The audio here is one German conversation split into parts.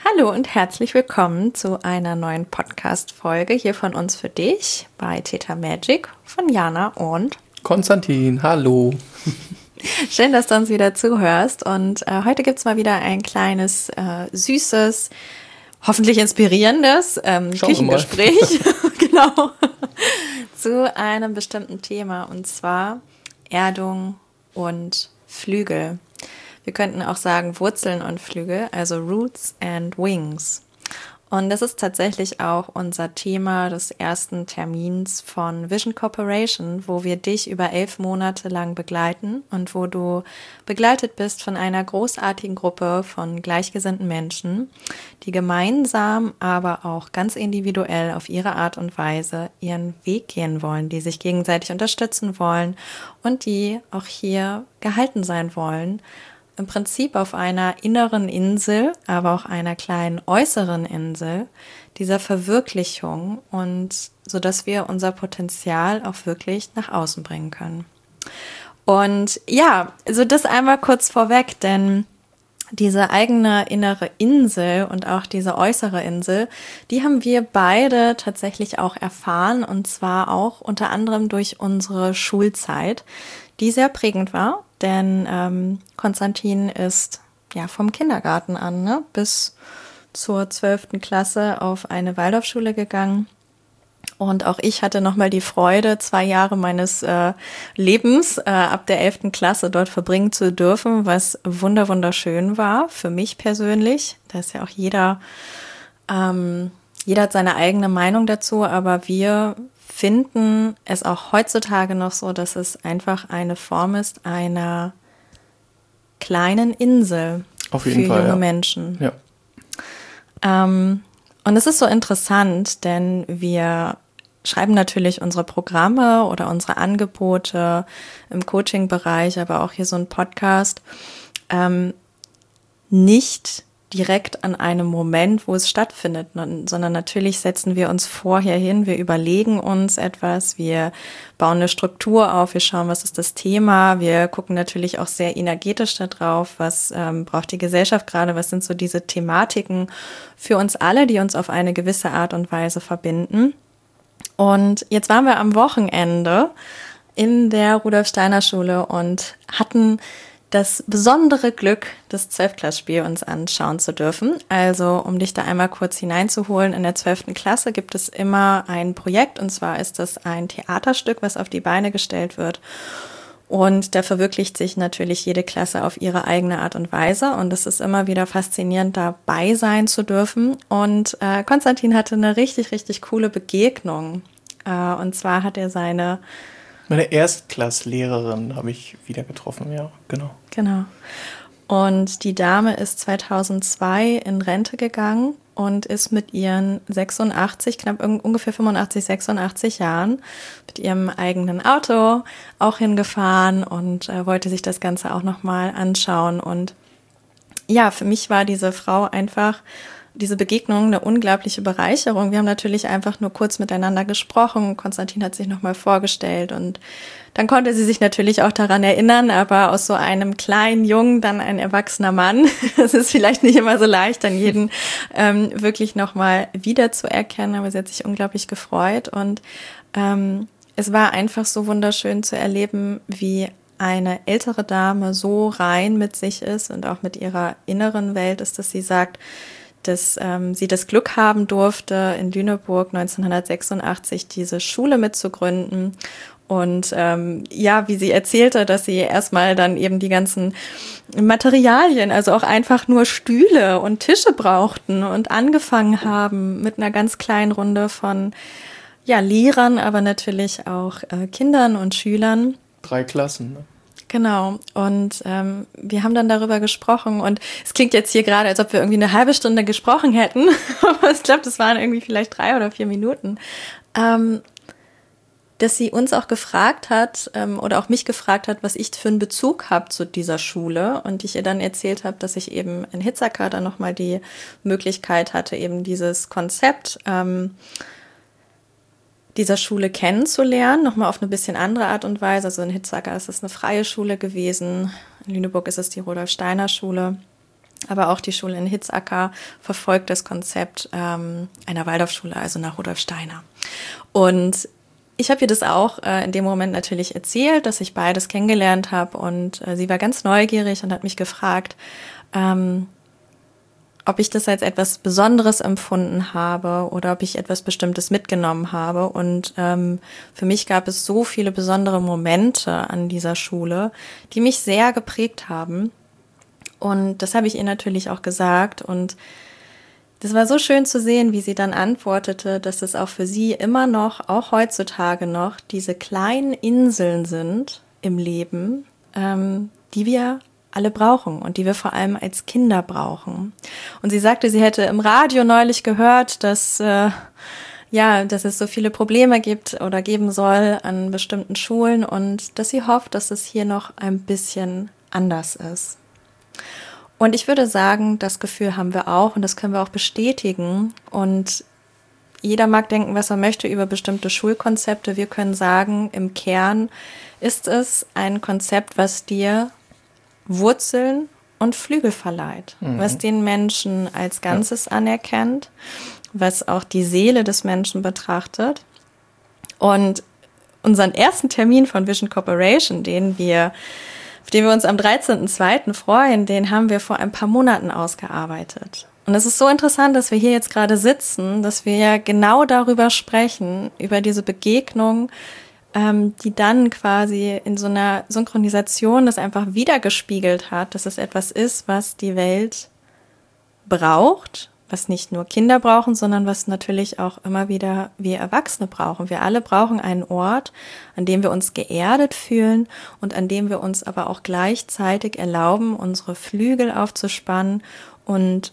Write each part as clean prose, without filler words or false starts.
Hallo und herzlich willkommen zu einer neuen Podcast-Folge hier von uns für dich bei Theta Magic von Jana und Konstantin. Hallo. Schön, dass du uns wieder zuhörst und heute gibt es mal wieder ein kleines, süßes, hoffentlich inspirierendes Küchengespräch genau, zu einem bestimmten Thema und zwar Erdung und Flügel. Wir könnten auch sagen Wurzeln und Flügel, also Roots and Wings. Und das ist tatsächlich auch unser Thema des ersten Termins von Vision Corporation, wo wir dich über 11 Monate lang begleiten und wo du begleitet bist von einer großartigen Gruppe von gleichgesinnten Menschen, die gemeinsam, aber auch ganz individuell auf ihre Art und Weise ihren Weg gehen wollen, die sich gegenseitig unterstützen wollen und die auch hier gehalten sein wollen, im Prinzip auf einer inneren Insel, aber auch einer kleinen äußeren Insel dieser Verwirklichung und so dass wir unser Potenzial auch wirklich nach außen bringen können. Und ja, also das einmal kurz vorweg, denn diese eigene innere Insel und auch diese äußere Insel, die haben wir beide tatsächlich auch erfahren und zwar auch unter anderem durch unsere Schulzeit, die sehr prägend war. Denn Konstantin ist ja vom Kindergarten an bis zur 12. Klasse auf eine Waldorfschule gegangen. Und auch ich hatte nochmal die Freude, 2 Jahre meines Lebens ab der 11. Klasse dort verbringen zu dürfen, was wunderschön war für mich persönlich. Da ist ja auch jeder hat seine eigene Meinung dazu, aber wir finden es auch heutzutage noch so, dass es einfach eine Form ist einer kleinen Insel Auf jeden für Fall, junge ja. Menschen. Ja. Und es ist so interessant, denn wir schreiben natürlich unsere Programme oder unsere Angebote im Coaching-Bereich, aber auch hier so ein Podcast, nicht direkt an einem Moment, wo es stattfindet, sondern natürlich setzen wir uns vorher hin, wir überlegen uns etwas, wir bauen eine Struktur auf, wir schauen, was ist das Thema, wir gucken natürlich auch sehr energetisch da drauf, was braucht die Gesellschaft gerade, was sind so diese Thematiken für uns alle, die uns auf eine gewisse Art und Weise verbinden. Und jetzt waren wir am Wochenende in der Rudolf-Steiner-Schule und hatten das besondere Glück, das 12-Klass-Spiel uns anschauen zu dürfen. Also, um dich da einmal kurz hineinzuholen, in der 12. Klasse gibt es immer ein Projekt, und zwar ist das ein Theaterstück, was auf die Beine gestellt wird. Und da verwirklicht sich natürlich jede Klasse auf ihre eigene Art und Weise. Und es ist immer wieder faszinierend, dabei sein zu dürfen. Und Konstantin hatte eine richtig coole Begegnung. Und zwar hat er Meine Erstklasslehrerin habe ich wieder getroffen, ja, genau. Genau. Und die Dame ist 2002 in Rente gegangen und ist mit ihren 86, ungefähr 85, 86 Jahren mit ihrem eigenen Auto auch hingefahren und wollte sich das Ganze auch nochmal anschauen. Und ja, für mich war diese Begegnung eine unglaubliche Bereicherung. Wir haben natürlich einfach nur kurz miteinander gesprochen. Konstantin hat sich nochmal vorgestellt und dann konnte sie sich natürlich auch daran erinnern, aber aus so einem kleinen Jungen dann ein erwachsener Mann. Es ist vielleicht nicht immer so leicht, dann jeden wirklich nochmal wiederzuerkennen, aber sie hat sich unglaublich gefreut und es war einfach so wunderschön zu erleben, wie eine ältere Dame so rein mit sich ist und auch mit ihrer inneren Welt ist, dass sie sagt, dass sie das Glück haben durfte, in Lüneburg 1986 diese Schule mitzugründen. Und wie sie erzählte, dass sie erstmal dann eben die ganzen Materialien, also auch einfach nur Stühle und Tische brauchten und angefangen haben mit einer ganz kleinen Runde von Lehrern, aber natürlich auch Kindern und Schülern. 3 Klassen, ne? Genau. Und wir haben dann darüber gesprochen und es klingt jetzt hier gerade, als ob wir irgendwie eine halbe Stunde gesprochen hätten, aber ich glaube, das waren irgendwie vielleicht 3 oder 4 Minuten, dass sie uns auch gefragt hat oder auch mich gefragt hat, was ich für einen Bezug habe zu dieser Schule und ich ihr dann erzählt habe, dass ich eben in Hitzacker dann nochmal die Möglichkeit hatte, eben dieses Konzept dieser Schule kennenzulernen, nochmal auf eine bisschen andere Art und Weise. Also in Hitzacker ist es eine freie Schule gewesen, in Lüneburg ist es die Rudolf-Steiner-Schule. Aber auch die Schule in Hitzacker verfolgt das Konzept einer Waldorfschule, also nach Rudolf Steiner. Und ich habe ihr das auch in dem Moment natürlich erzählt, dass ich beides kennengelernt habe. Und sie war ganz neugierig und hat mich gefragt, ob ich das als etwas Besonderes empfunden habe oder ob ich etwas Bestimmtes mitgenommen habe. Und für mich gab es so viele besondere Momente an dieser Schule, die mich sehr geprägt haben. Und das habe ich ihr natürlich auch gesagt. Und das war so schön zu sehen, wie sie dann antwortete, dass es auch für sie immer noch, auch heutzutage noch, diese kleinen Inseln sind im Leben, die wir alle brauchen und die wir vor allem als Kinder brauchen. Und sie sagte, sie hätte im Radio neulich gehört, dass es so viele Probleme gibt oder geben soll an bestimmten Schulen und dass sie hofft, dass es hier noch ein bisschen anders ist. Und ich würde sagen, das Gefühl haben wir auch und das können wir auch bestätigen. Und jeder mag denken, was er möchte über bestimmte Schulkonzepte. Wir können sagen, im Kern ist es ein Konzept, was dir Wurzeln und Flügel verleiht, was den Menschen als Ganzes anerkennt, was auch die Seele des Menschen betrachtet. Und unseren ersten Termin von Vision Corporation, auf den wir uns am 13.02. freuen, den haben wir vor ein paar Monaten ausgearbeitet. Und es ist so interessant, dass wir hier jetzt gerade sitzen, dass wir ja genau darüber sprechen, über diese Begegnung, die dann quasi in so einer Synchronisation das einfach wiedergespiegelt hat, dass es etwas ist, was die Welt braucht, was nicht nur Kinder brauchen, sondern was natürlich auch immer wieder wir Erwachsene brauchen. Wir alle brauchen einen Ort, an dem wir uns geerdet fühlen und an dem wir uns aber auch gleichzeitig erlauben, unsere Flügel aufzuspannen und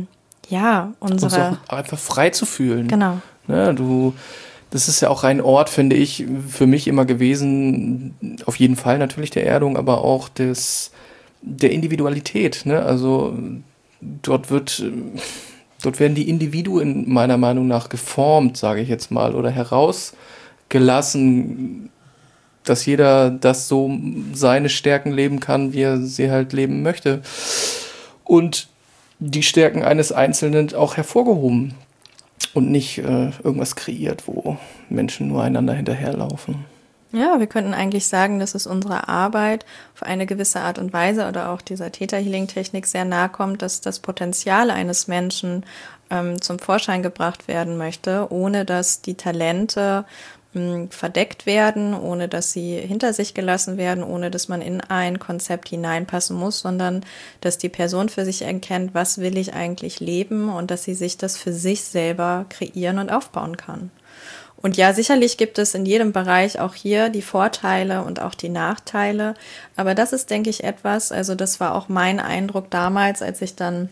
uns auch einfach frei zu fühlen. Genau. Ja, das ist ja auch ein Ort, finde ich, für mich immer gewesen, auf jeden Fall natürlich der Erdung, aber auch der Individualität. Ne? Also dort werden die Individuen meiner Meinung nach geformt, sage ich jetzt mal, oder herausgelassen, dass jeder das so seine Stärken leben kann, wie er sie halt leben möchte. Und die Stärken eines Einzelnen auch hervorgehoben und nicht irgendwas kreiert, wo Menschen nur einander hinterherlaufen. Ja, wir könnten eigentlich sagen, dass es unserer Arbeit auf eine gewisse Art und Weise oder auch dieser Theta-Healing-Technik sehr nahe kommt, dass das Potenzial eines Menschen zum Vorschein gebracht werden möchte, ohne dass die Talente verdeckt werden, ohne dass sie hinter sich gelassen werden, ohne dass man in ein Konzept hineinpassen muss, sondern dass die Person für sich erkennt, was will ich eigentlich leben und dass sie sich das für sich selber kreieren und aufbauen kann. Und ja, sicherlich gibt es in jedem Bereich auch hier die Vorteile und auch die Nachteile. Aber das ist, denke ich, etwas, also das war auch mein Eindruck damals, als ich dann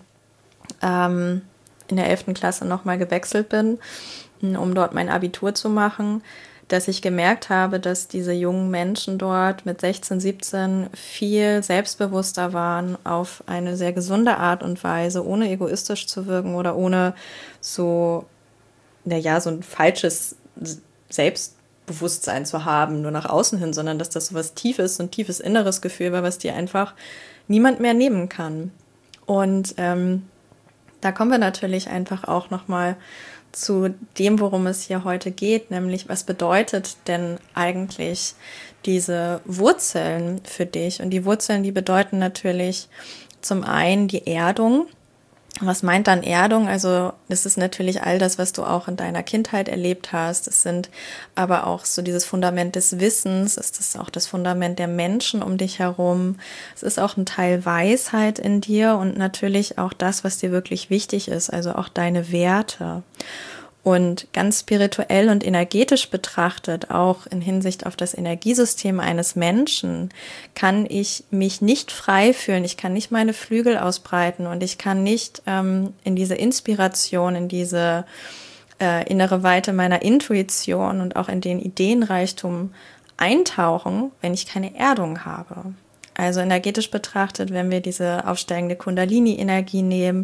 in der 11. Klasse nochmal gewechselt bin, um dort mein Abitur zu machen, dass ich gemerkt habe, dass diese jungen Menschen dort mit 16, 17 viel selbstbewusster waren, auf eine sehr gesunde Art und Weise, ohne egoistisch zu wirken oder ohne so ein falsches Selbstbewusstsein zu haben, nur nach außen hin, sondern dass das so was Tiefes, so ein tiefes inneres Gefühl war, was dir einfach niemand mehr nehmen kann. Und da kommen wir natürlich einfach auch nochmal zu dem, worum es hier heute geht, nämlich was bedeutet denn eigentlich diese Wurzeln für dich? Und die Wurzeln, die bedeuten natürlich zum einen die Erdung. Was meint dann Erdung? Also das ist natürlich all das, was du auch in deiner Kindheit erlebt hast. Es sind aber auch so dieses Fundament des Wissens. Es ist auch das Fundament der Menschen um dich herum. Es ist auch ein Teil Weisheit in dir und natürlich auch das, was dir wirklich wichtig ist, also auch deine Werte. Und ganz spirituell und energetisch betrachtet, auch in Hinsicht auf das Energiesystem eines Menschen, kann ich mich nicht frei fühlen, ich kann nicht meine Flügel ausbreiten und ich kann nicht in diese Inspiration, in diese innere Weite meiner Intuition und auch in den Ideenreichtum eintauchen, wenn ich keine Erdung habe. Also energetisch betrachtet, wenn wir diese aufsteigende Kundalini-Energie nehmen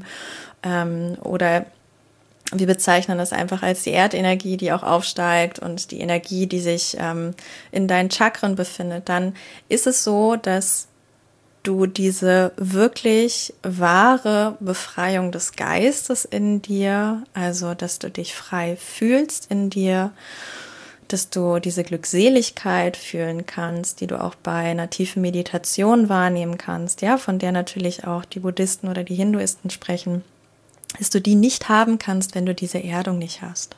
oder wir bezeichnen das einfach als die Erdenergie, die auch aufsteigt und die Energie, die sich in deinen Chakren befindet, dann ist es so, dass du diese wirklich wahre Befreiung des Geistes in dir, also dass du dich frei fühlst in dir, dass du diese Glückseligkeit fühlen kannst, die du auch bei einer tiefen Meditation wahrnehmen kannst, ja, von der natürlich auch die Buddhisten oder die Hinduisten sprechen, dass du die nicht haben kannst, wenn du diese Erdung nicht hast.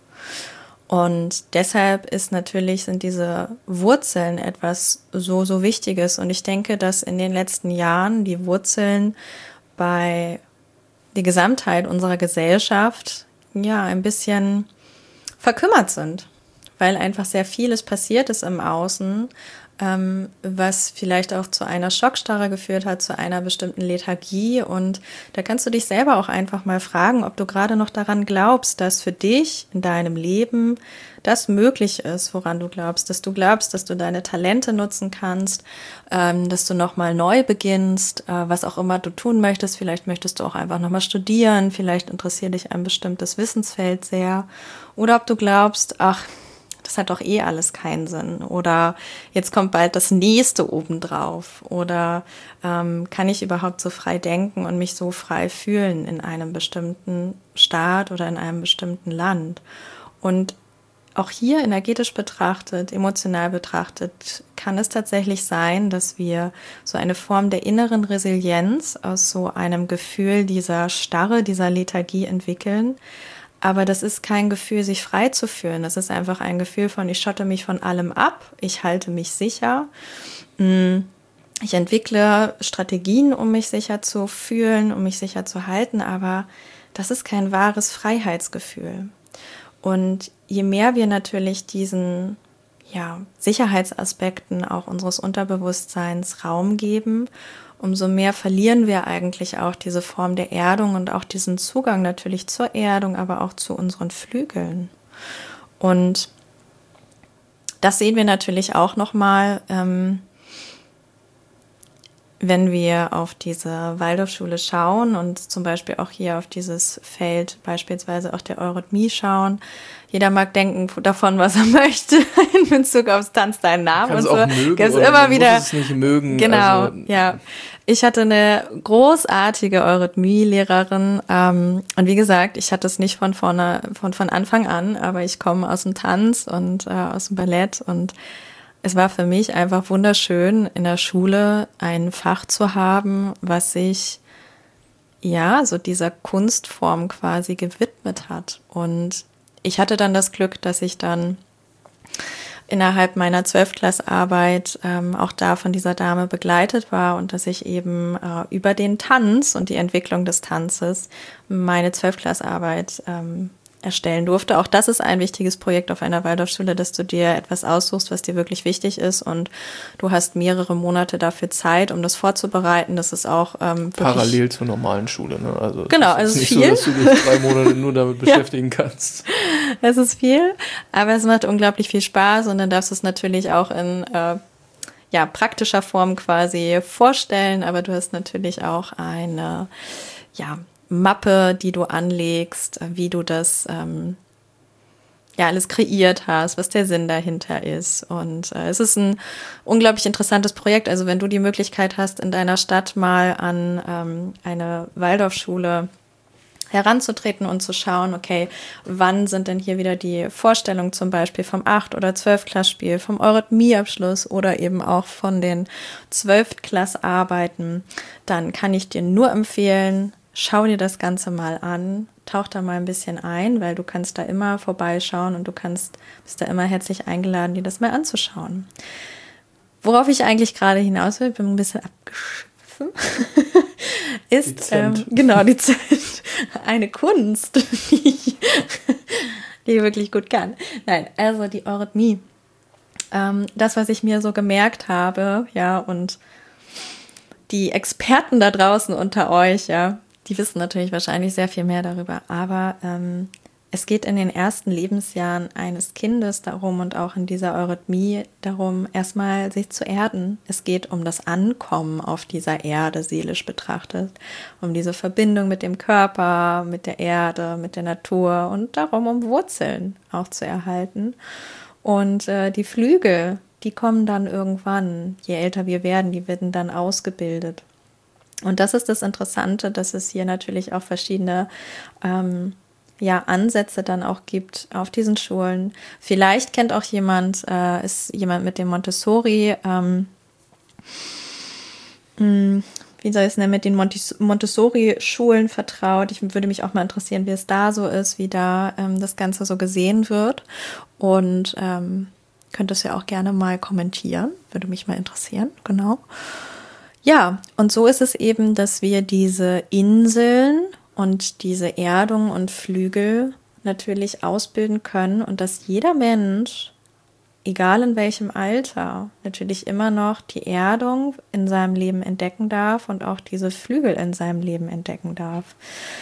Und deshalb sind diese Wurzeln etwas so Wichtiges. Und ich denke, dass in den letzten Jahren die Wurzeln bei der Gesamtheit unserer Gesellschaft ja ein bisschen verkümmert sind, weil einfach sehr vieles passiert ist im Außen, was vielleicht auch zu einer Schockstarre geführt hat, zu einer bestimmten Lethargie. Und da kannst du dich selber auch einfach mal fragen, ob du gerade noch daran glaubst, dass für dich in deinem Leben das möglich ist, woran du glaubst, dass du deine Talente nutzen kannst, dass du nochmal neu beginnst, was auch immer du tun möchtest. Vielleicht möchtest du auch einfach nochmal studieren, vielleicht interessiert dich ein bestimmtes Wissensfeld sehr. Oder ob du glaubst, ach, das hat doch eh alles keinen Sinn. Oder jetzt kommt bald das nächste obendrauf. Oder kann ich überhaupt so frei denken und mich so frei fühlen in einem bestimmten Staat oder in einem bestimmten Land? Und auch hier energetisch betrachtet, emotional betrachtet, kann es tatsächlich sein, dass wir so eine Form der inneren Resilienz aus so einem Gefühl dieser Starre, dieser Lethargie entwickeln. Aber das ist kein Gefühl, sich frei zu fühlen. Das ist einfach ein Gefühl von, ich schotte mich von allem ab, ich halte mich sicher. Ich entwickle Strategien, um mich sicher zu fühlen, um mich sicher zu halten, aber das ist kein wahres Freiheitsgefühl. Und je mehr wir natürlich diesen Sicherheitsaspekten auch unseres Unterbewusstseins Raum geben, umso mehr verlieren wir eigentlich auch diese Form der Erdung und auch diesen Zugang natürlich zur Erdung, aber auch zu unseren Flügeln. Und das sehen wir natürlich auch nochmal, wenn wir auf diese Waldorfschule schauen und zum Beispiel auch hier auf dieses Feld beispielsweise auch der Eurythmie schauen. Jeder mag denken davon, was er möchte in Bezug aufs Tanz deinen Namen und so. Mögen, oder immer wieder. Muss es nicht mögen. Genau, also. Ja. Ich hatte eine großartige Eurythmie-Lehrerin und wie gesagt, ich hatte es nicht von Anfang an, aber ich komme aus dem Tanz und aus dem Ballett und es war für mich einfach wunderschön, in der Schule ein Fach zu haben, was sich so dieser Kunstform quasi gewidmet hat. Und ich hatte dann das Glück, dass ich dann innerhalb meiner 12-Klass-Arbeit auch da von dieser Dame begleitet war und dass ich eben über den Tanz und die Entwicklung des Tanzes meine 12-Klass-Arbeit erstellen durfte. Auch das ist ein wichtiges Projekt auf einer Waldorfschule, dass du dir etwas aussuchst, was dir wirklich wichtig ist und du hast mehrere Monate dafür Zeit, um das vorzubereiten. Das ist auch parallel zur normalen Schule. Ne? Also genau, es ist nicht viel. So, dass du dich 3 Monate nur damit beschäftigen kannst. Es ist viel, aber es macht unglaublich viel Spaß und dann darfst du es natürlich auch in praktischer Form quasi vorstellen, aber du hast natürlich auch eine Mappe, die du anlegst, wie du das alles kreiert hast, was der Sinn dahinter ist. Und es ist ein unglaublich interessantes Projekt. Also wenn du die Möglichkeit hast, in deiner Stadt mal an eine Waldorfschule heranzutreten und zu schauen, okay, wann sind denn hier wieder die Vorstellungen zum Beispiel vom 8- oder 12-Klass-Spiel, vom Eurythmie-Abschluss oder eben auch von den 12-Klass-Arbeiten, dann kann ich dir nur empfehlen, schau dir das Ganze mal an, tauch da mal ein bisschen ein, weil du kannst da immer vorbeischauen und bist da immer herzlich eingeladen, dir das mal anzuschauen. Worauf ich eigentlich gerade hinaus will, bin ein bisschen abgeschwiffen, ist eine Kunst, die ich wirklich gut kann. Nein, also die Eurythmie. Das, was ich mir so gemerkt habe, und die Experten da draußen unter euch, die wissen natürlich wahrscheinlich sehr viel mehr darüber, aber es geht in den ersten Lebensjahren eines Kindes darum und auch in dieser Eurythmie darum, erstmal sich zu erden. Es geht um das Ankommen auf dieser Erde, seelisch betrachtet, um diese Verbindung mit dem Körper, mit der Erde, mit der Natur und darum, um Wurzeln auch zu erhalten. Und die Flügel, die kommen dann irgendwann, je älter wir werden, die werden dann ausgebildet. Und das ist das Interessante, dass es hier natürlich auch verschiedene Ansätze dann auch gibt auf diesen Schulen. Vielleicht kennt auch ist jemand mit dem Montessori, wie soll ich es nennen, mit den Montessori-Schulen vertraut. Ich würde mich auch mal interessieren, wie es da so ist, wie da das Ganze so gesehen wird. Und könntest ja auch gerne mal kommentieren, würde mich mal interessieren, genau. Ja, und so ist es eben, dass wir diese Inseln und diese Erdung und Flügel natürlich ausbilden können und dass jeder Mensch, egal in welchem Alter, natürlich immer noch die Erdung in seinem Leben entdecken darf und auch diese Flügel in seinem Leben entdecken darf.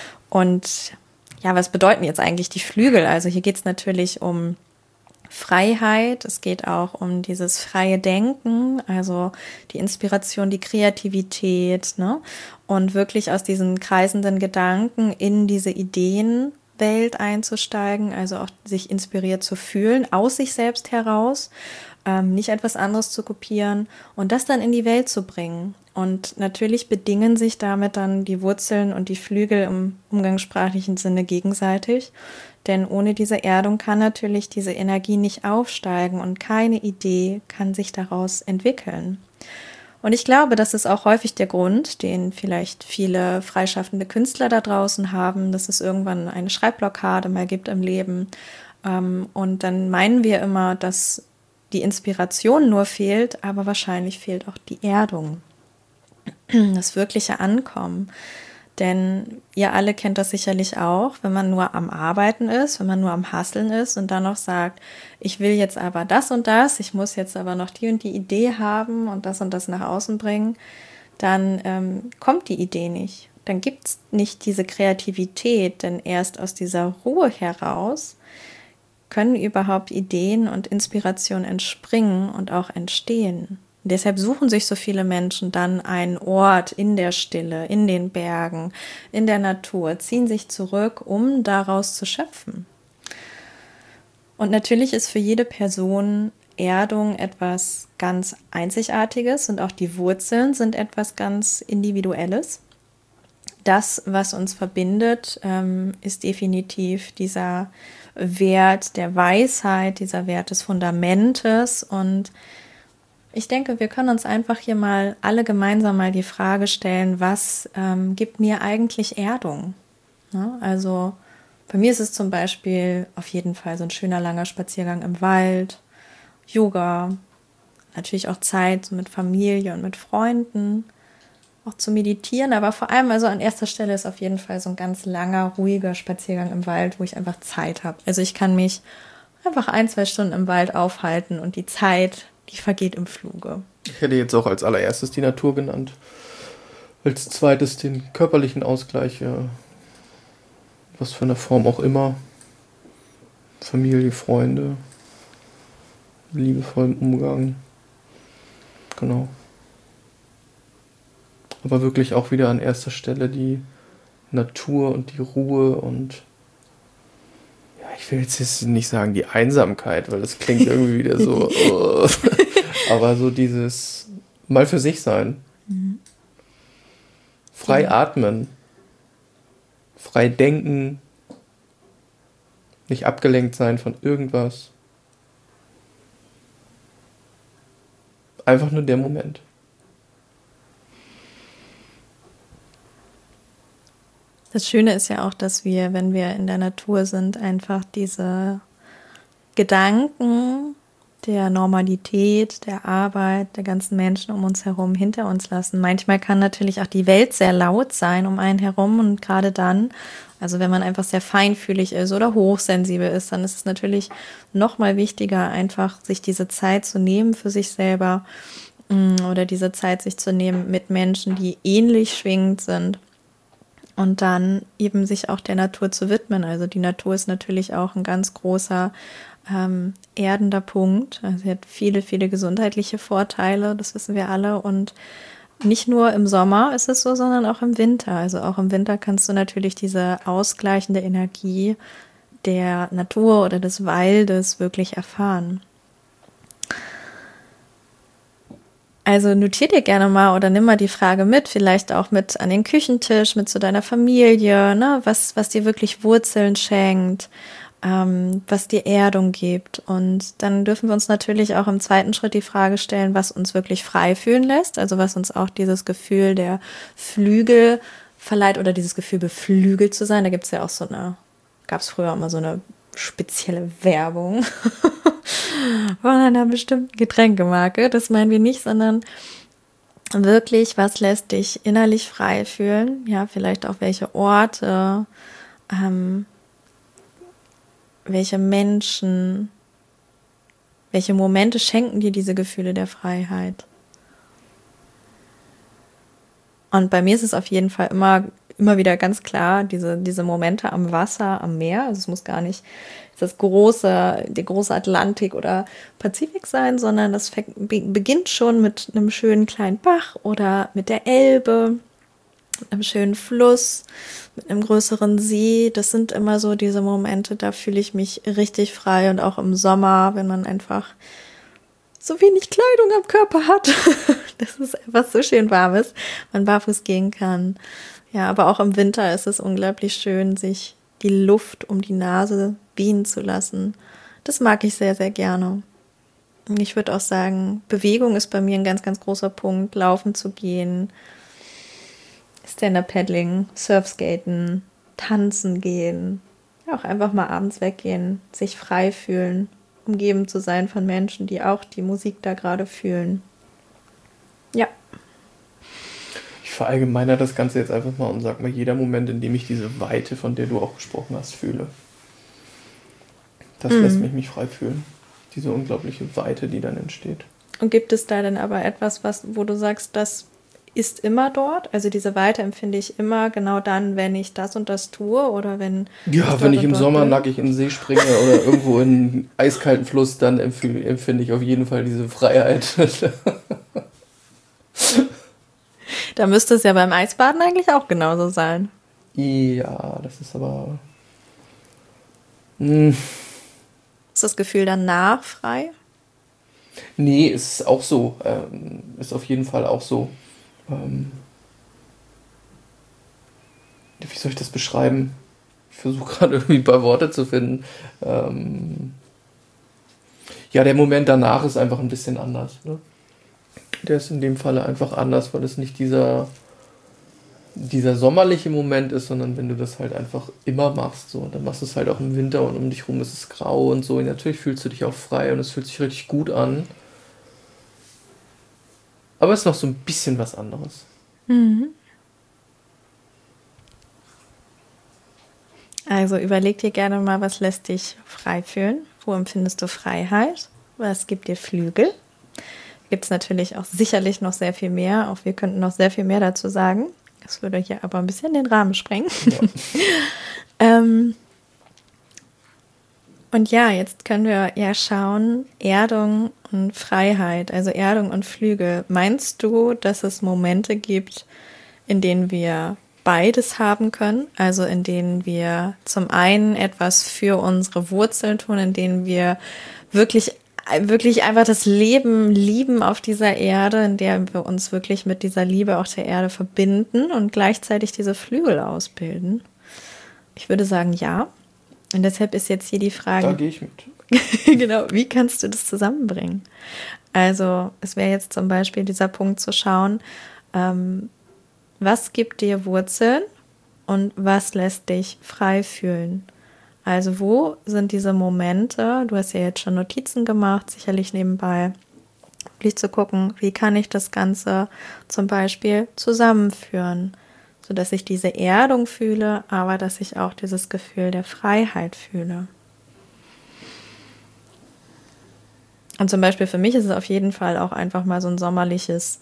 Und ja, was bedeuten jetzt eigentlich die Flügel? Also hier geht es natürlich um Freiheit, es geht auch um dieses freie Denken, also die Inspiration, die Kreativität, ne? Und wirklich aus diesen kreisenden Gedanken in diese Ideenwelt einzusteigen, also auch sich inspiriert zu fühlen, aus sich selbst heraus, nicht etwas anderes zu kopieren und das dann in die Welt zu bringen. Und natürlich bedingen sich damit dann die Wurzeln und die Flügel im umgangssprachlichen Sinne gegenseitig. Denn ohne diese Erdung kann natürlich diese Energie nicht aufsteigen und keine Idee kann sich daraus entwickeln. Und ich glaube, das ist auch häufig der Grund, den vielleicht viele freischaffende Künstler da draußen haben, dass es irgendwann eine Schreibblockade mal gibt im Leben. Und dann meinen wir immer, dass die Inspiration nur fehlt, aber wahrscheinlich fehlt auch die Erdung, das wirkliche Ankommen. Denn ihr alle kennt das sicherlich auch, wenn man nur am Arbeiten ist, wenn man nur am Hasseln ist und dann noch sagt, ich will jetzt aber das und das, ich muss jetzt aber noch die und die Idee haben und das nach außen bringen, dann kommt die Idee nicht. Dann gibt es nicht diese Kreativität, denn erst aus dieser Ruhe heraus können überhaupt Ideen und Inspiration entspringen und auch entstehen. Und deshalb suchen sich so viele Menschen dann einen Ort in der Stille, in den Bergen, in der Natur, ziehen sich zurück, um daraus zu schöpfen. Und natürlich ist für jede Person Erdung etwas ganz Einzigartiges und auch die Wurzeln sind etwas ganz Individuelles. Das, was uns verbindet, ist definitiv dieser Wert der Weisheit, dieser Wert des Fundamentes und ich denke, wir können uns einfach hier mal alle gemeinsam mal die Frage stellen, was gibt mir eigentlich Erdung? Ja, also bei mir ist es zum Beispiel auf jeden Fall so ein schöner langer Spaziergang im Wald, Yoga, natürlich auch Zeit so mit Familie und mit Freunden, auch zu meditieren, aber vor allem also an erster Stelle ist auf jeden Fall so ein ganz langer, ruhiger Spaziergang im Wald, wo ich einfach Zeit habe. Also ich kann mich einfach 1-2 Stunden im Wald aufhalten und die Zeit, die vergeht im Fluge. Ich hätte jetzt auch als allererstes die Natur genannt. Als zweites den körperlichen Ausgleich, was für eine Form auch immer. Familie, Freunde, liebevollen Umgang. Genau. Aber wirklich auch wieder an erster Stelle die Natur und die Ruhe und ja, ich will jetzt nicht sagen die Einsamkeit, weil das klingt irgendwie wieder so, aber so dieses mal für sich sein. Mhm. Frei atmen, frei denken, nicht abgelenkt sein von irgendwas. Einfach nur der Moment. Das Schöne ist ja auch, dass wir, wenn wir in der Natur sind, einfach diese Gedanken der Normalität, der Arbeit, der ganzen Menschen um uns herum hinter uns lassen. Manchmal kann natürlich auch die Welt sehr laut sein um einen herum und gerade dann, also wenn man einfach sehr feinfühlig ist oder hochsensibel ist, dann ist es natürlich noch mal wichtiger, einfach sich diese Zeit zu nehmen für sich selber oder diese Zeit sich zu nehmen mit Menschen, die ähnlich schwingend sind. Und dann eben sich auch der Natur zu widmen. Also die Natur ist natürlich auch ein ganz großer erdender Punkt. Also sie hat viele, viele gesundheitliche Vorteile, das wissen wir alle. Und nicht nur im Sommer ist es so, sondern auch im Winter. Also auch im Winter kannst du natürlich diese ausgleichende Energie der Natur oder des Waldes wirklich erfahren. Also notier dir gerne mal oder nimm mal die Frage mit, vielleicht auch mit an den Küchentisch, mit zu deiner Familie, ne? Was dir wirklich Wurzeln schenkt, was dir Erdung gibt. Und dann dürfen wir uns natürlich auch im zweiten Schritt die Frage stellen, was uns wirklich frei fühlen lässt, also was uns auch dieses Gefühl der Flügel verleiht oder dieses Gefühl beflügelt zu sein. Da gibt es ja auch gab es früher immer so eine spezielle Werbung von einer bestimmten Getränkemarke. Das meinen wir nicht, sondern wirklich, was lässt dich innerlich frei fühlen? Ja, vielleicht auch welche Orte, welche Menschen, welche Momente schenken dir diese Gefühle der Freiheit? Und bei mir ist es auf jeden Fall immer wieder ganz klar, diese Momente am Wasser, am Meer. Also es muss gar nicht der große Atlantik oder Pazifik sein, sondern das beginnt schon mit einem schönen kleinen Bach oder mit der Elbe, mit einem schönen Fluss, mit einem größeren See. Das sind immer so diese Momente, da fühle ich mich richtig frei. Und auch im Sommer, wenn man einfach so wenig Kleidung am Körper hat, dass es einfach so schön warm ist, man barfuß gehen kann. Ja, aber auch im Winter ist es unglaublich schön, sich die Luft um die Nase wehen zu lassen. Das mag ich sehr, sehr gerne. Ich würde auch sagen, Bewegung ist bei mir ein ganz, ganz großer Punkt. Laufen zu gehen, Stand-Up-Paddling, Surfskaten, tanzen gehen. Ja, auch einfach mal abends weggehen, sich frei fühlen, umgeben zu sein von Menschen, die auch die Musik da gerade fühlen. Ja. Ich verallgemeiner das Ganze jetzt einfach mal und sag mal, jeder Moment, in dem ich diese Weite, von der du auch gesprochen hast, fühle, das lässt mich frei fühlen. Diese unglaubliche Weite, die dann entsteht. Und gibt es da denn aber etwas, wo du sagst, das ist immer dort? Also diese Weite empfinde ich immer genau dann, wenn ich das und das tue oder wenn... Ja, wenn ich im Sommer nackig in den See springe oder irgendwo in einen eiskalten Fluss, dann empfinde ich auf jeden Fall diese Freiheit. Da müsste es ja beim Eisbaden eigentlich auch genauso sein. Ja, das ist aber... Ist das Gefühl danach frei? Nee, ist auch so. Ist auf jeden Fall auch so. Wie soll ich das beschreiben? Ich versuche gerade irgendwie ein paar Worte zu finden. Ja, der Moment danach ist einfach ein bisschen anders. Ne? Der ist in dem Falle einfach anders, weil es nicht dieser sommerliche Moment ist, sondern wenn du das halt einfach immer machst, so, und dann machst du es halt auch im Winter und um dich rum ist es grau und so, und natürlich fühlst du dich auch frei und es fühlt sich richtig gut an. Aber es ist noch so ein bisschen was anderes. Mhm. Also überleg dir gerne mal, was lässt dich frei fühlen? Wo empfindest du Freiheit? Was gibt dir Flügel? Gibt es natürlich auch sicherlich noch sehr viel mehr. Auch wir könnten noch sehr viel mehr dazu sagen. Das würde hier aber ein bisschen den Rahmen sprengen. Ja. Und ja, jetzt können wir ja schauen, Erdung und Freiheit, also Erdung und Flügel. Meinst du, dass es Momente gibt, in denen wir beides haben können? Also in denen wir zum einen etwas für unsere Wurzeln tun, in denen wir wirklich einfach das Leben lieben auf dieser Erde, in der wir uns wirklich mit dieser Liebe auch der Erde verbinden und gleichzeitig diese Flügel ausbilden? Ich würde sagen, ja. Und deshalb ist jetzt hier die Frage... Da gehe ich mit. Genau, wie kannst du das zusammenbringen? Also es wäre jetzt zum Beispiel dieser Punkt zu schauen, was gibt dir Wurzeln und was lässt dich frei fühlen? Also wo sind diese Momente, du hast ja jetzt schon Notizen gemacht, sicherlich nebenbei, wirklich zu gucken, wie kann ich das Ganze zum Beispiel zusammenführen, sodass ich diese Erdung fühle, aber dass ich auch dieses Gefühl der Freiheit fühle. Und zum Beispiel für mich ist es auf jeden Fall auch einfach mal so ein sommerliches,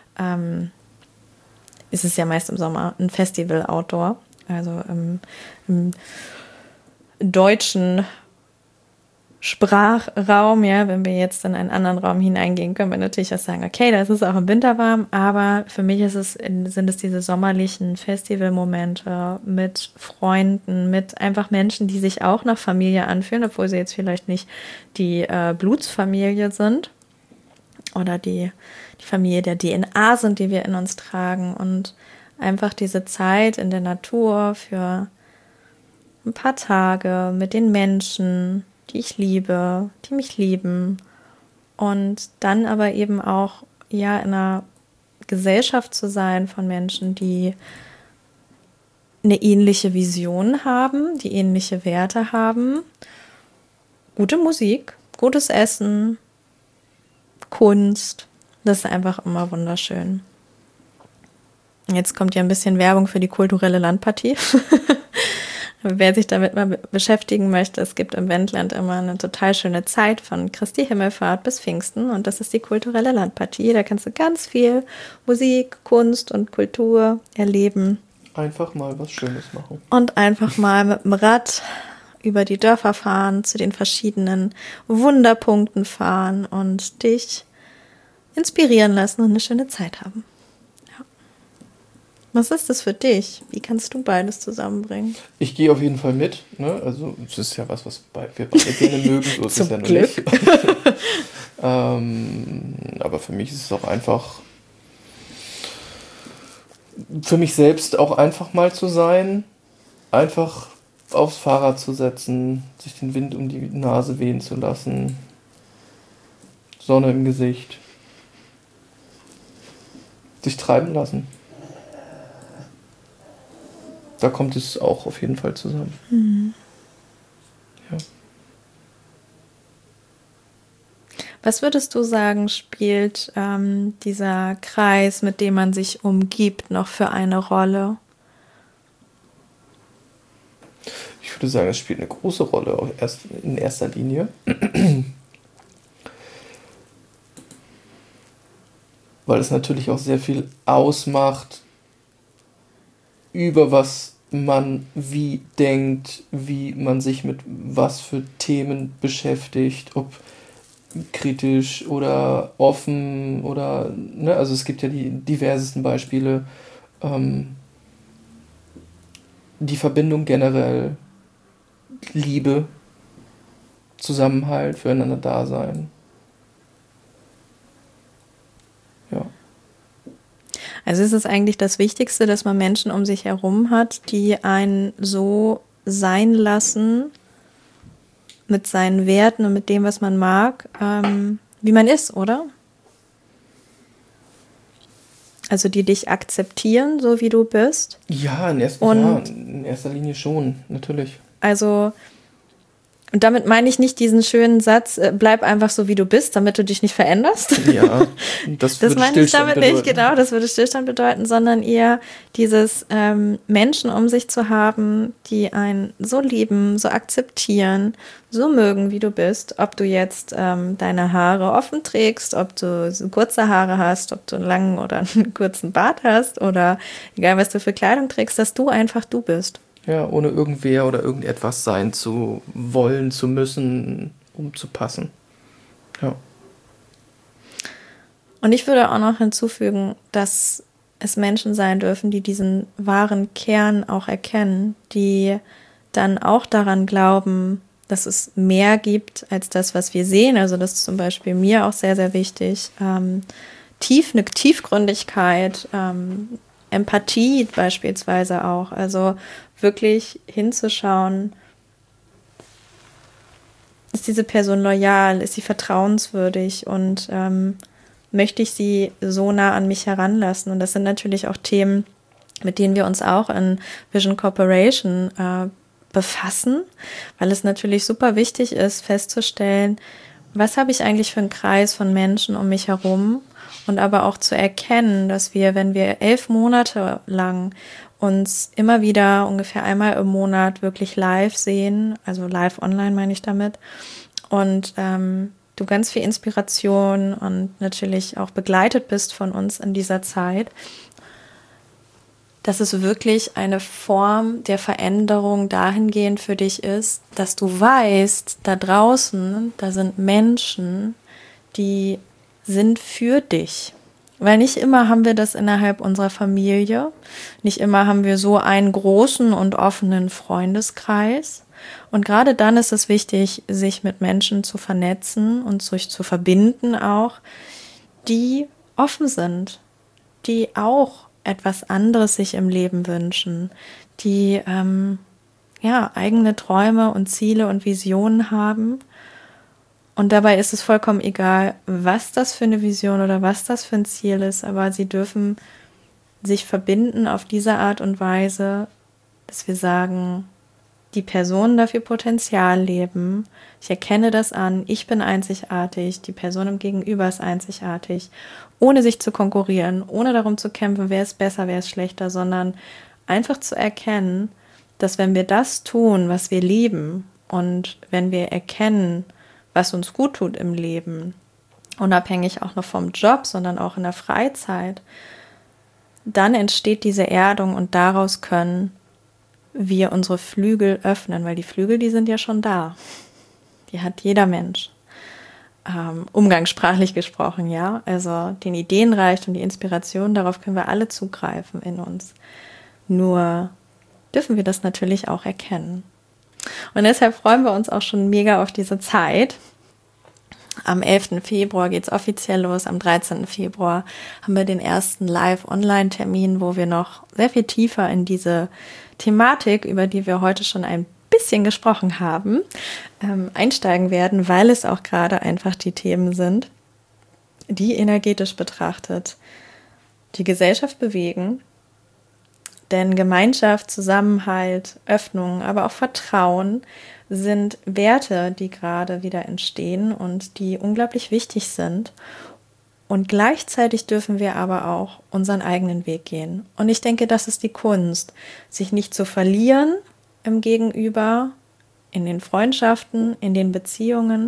ist es ja meist im Sommer, ein Festival-Outdoor, also im deutschen Sprachraum, ja, wenn wir jetzt in einen anderen Raum hineingehen, können wir natürlich auch sagen, okay, das ist auch im Winter warm, aber für mich sind es diese sommerlichen Festivalmomente mit Freunden, mit einfach Menschen, die sich auch nach Familie anfühlen, obwohl sie jetzt vielleicht nicht die Blutsfamilie sind. oder die Familie der DNA sind, die wir in uns tragen. Und einfach diese Zeit in der Natur für ein paar Tage mit den Menschen, die ich liebe, die mich lieben. Und dann aber eben auch in einer Gesellschaft zu sein von Menschen, die eine ähnliche Vision haben, die ähnliche Werte haben. Gute Musik, gutes Essen, Kunst. Das ist einfach immer wunderschön. Jetzt kommt ja ein bisschen Werbung für die kulturelle Landpartie. Wer sich damit mal beschäftigen möchte, es gibt im Wendland immer eine total schöne Zeit von Christi Himmelfahrt bis Pfingsten und das ist die kulturelle Landpartie. Da kannst du ganz viel Musik, Kunst und Kultur erleben. Einfach mal was Schönes machen. Und einfach mal mit dem Rad über die Dörfer fahren, zu den verschiedenen Wunderpunkten fahren und dich inspirieren lassen und eine schöne Zeit haben. Ja. Was ist das für dich? Wie kannst du beides zusammenbringen? Ich gehe auf jeden Fall mit. Ne? Also es ist ja was wir beide gerne mögen. So ist es ja noch nicht. Aber für mich ist es auch einfach, für mich selbst auch einfach mal zu sein, einfach aufs Fahrrad zu setzen, sich den Wind um die Nase wehen zu lassen, Sonne im Gesicht, sich treiben lassen. Da kommt es auch auf jeden Fall zusammen. Mhm. Ja. Was würdest du sagen, spielt dieser Kreis, mit dem man sich umgibt, noch für eine Rolle? Ich würde sagen, es spielt eine große Rolle, auch in erster Linie. Weil es natürlich auch sehr viel ausmacht, über was man wie denkt, wie man sich mit was für Themen beschäftigt, ob kritisch oder offen oder, ne, also es gibt ja die diversesten Beispiele, die Verbindung generell, Liebe, Zusammenhalt, füreinander da sein. Ja. Also ist es eigentlich das Wichtigste, dass man Menschen um sich herum hat, die einen so sein lassen, mit seinen Werten und mit dem, was man mag, wie man ist, oder? Also die dich akzeptieren, so wie du bist. Ja, in erster Linie schon, natürlich. Also, und damit meine ich nicht diesen schönen Satz, bleib einfach so, wie du bist, damit du dich nicht veränderst. Ja, das würde meine ich damit bedeuten. nicht, genau, das würde Stillstand bedeuten, sondern eher dieses Menschen um sich zu haben, die einen so lieben, so akzeptieren, so mögen, wie du bist, ob du jetzt deine Haare offen trägst, ob du kurze Haare hast, ob du einen langen oder einen kurzen Bart hast oder egal, was du für Kleidung trägst, dass du einfach du bist. Ja, ohne irgendwer oder irgendetwas sein zu wollen, zu müssen, um zu passen. Ja. Und ich würde auch noch hinzufügen, dass es Menschen sein dürfen, die diesen wahren Kern auch erkennen, die dann auch daran glauben, dass es mehr gibt als das, was wir sehen. Also das ist zum Beispiel mir auch sehr, sehr wichtig. Eine Tiefgründigkeit, Empathie beispielsweise auch. Also wirklich hinzuschauen, ist diese Person loyal, ist sie vertrauenswürdig und möchte ich sie so nah an mich heranlassen. Und das sind natürlich auch Themen, mit denen wir uns auch in Vision Corporation befassen, weil es natürlich super wichtig ist, festzustellen, was habe ich eigentlich für einen Kreis von Menschen um mich herum und aber auch zu erkennen, dass wir, wenn wir 11 Monate lang uns immer wieder ungefähr einmal im Monat wirklich live sehen, also live online meine ich damit, und du ganz viel Inspiration und natürlich auch begleitet bist von uns in dieser Zeit, dass es wirklich eine Form der Veränderung dahingehend für dich ist, dass du weißt, da draußen, da sind Menschen, die sind für dich. Weil nicht immer haben wir das innerhalb unserer Familie, nicht immer haben wir so einen großen und offenen Freundeskreis. Und gerade dann ist es wichtig, sich mit Menschen zu vernetzen und sich zu verbinden auch, die offen sind, die auch etwas anderes sich im Leben wünschen, die eigene Träume und Ziele und Visionen haben. Und dabei ist es vollkommen egal, was das für eine Vision oder was das für ein Ziel ist, aber sie dürfen sich verbinden auf diese Art und Weise, dass wir sagen, die Personen dafür Potenzial leben. Ich erkenne das an, ich bin einzigartig, die Person im Gegenüber ist einzigartig, ohne sich zu konkurrieren, ohne darum zu kämpfen, wer ist besser, wer ist schlechter, sondern einfach zu erkennen, dass wenn wir das tun, was wir lieben und wenn wir erkennen, was uns gut tut im Leben, unabhängig auch noch vom Job, sondern auch in der Freizeit, dann entsteht diese Erdung und daraus können wir unsere Flügel öffnen, weil die Flügel, die sind ja schon da. Die hat jeder Mensch. Umgangssprachlich gesprochen, ja. Also den Ideenreichtum, die Inspiration, darauf können wir alle zugreifen in uns. Nur dürfen wir das natürlich auch erkennen. Und deshalb freuen wir uns auch schon mega auf diese Zeit. Am 11. Februar geht es offiziell los. Am 13. Februar haben wir den ersten Live-Online-Termin, wo wir noch sehr viel tiefer in diese Thematik, über die wir heute schon ein bisschen gesprochen haben, einsteigen werden, weil es auch gerade einfach die Themen sind, die energetisch betrachtet die Gesellschaft bewegen. Denn Gemeinschaft, Zusammenhalt, Öffnung, aber auch Vertrauen sind Werte, die gerade wieder entstehen und die unglaublich wichtig sind. Und gleichzeitig dürfen wir aber auch unseren eigenen Weg gehen. Und ich denke, das ist die Kunst, sich nicht zu verlieren im Gegenüber, in den Freundschaften, in den Beziehungen,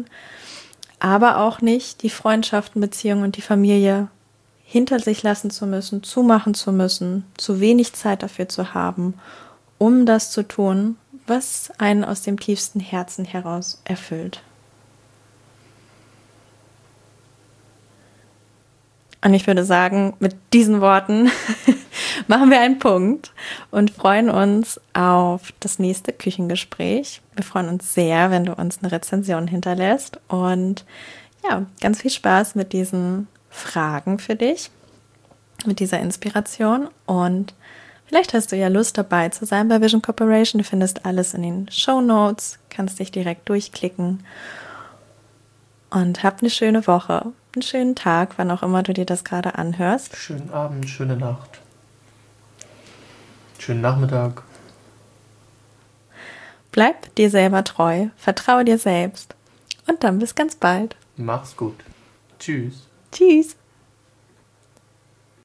aber auch nicht die Freundschaften, Beziehungen und die Familie hinter sich lassen zu müssen, zumachen zu müssen, zu wenig Zeit dafür zu haben, um das zu tun, was einen aus dem tiefsten Herzen heraus erfüllt. Und ich würde sagen, mit diesen Worten machen wir einen Punkt und freuen uns auf das nächste Küchengespräch. Wir freuen uns sehr, wenn du uns eine Rezension hinterlässt und ja, ganz viel Spaß mit diesen Fragen für dich, mit dieser Inspiration und vielleicht hast du ja Lust dabei zu sein bei Vision Corporation. Du findest alles in den Shownotes, kannst dich direkt durchklicken und hab eine schöne Woche, einen schönen Tag, wann auch immer du dir das gerade anhörst. Schönen Abend, schöne Nacht, schönen Nachmittag. Bleib dir selber treu, vertraue dir selbst und dann bis ganz bald. Mach's gut. Tschüss. Tschüss.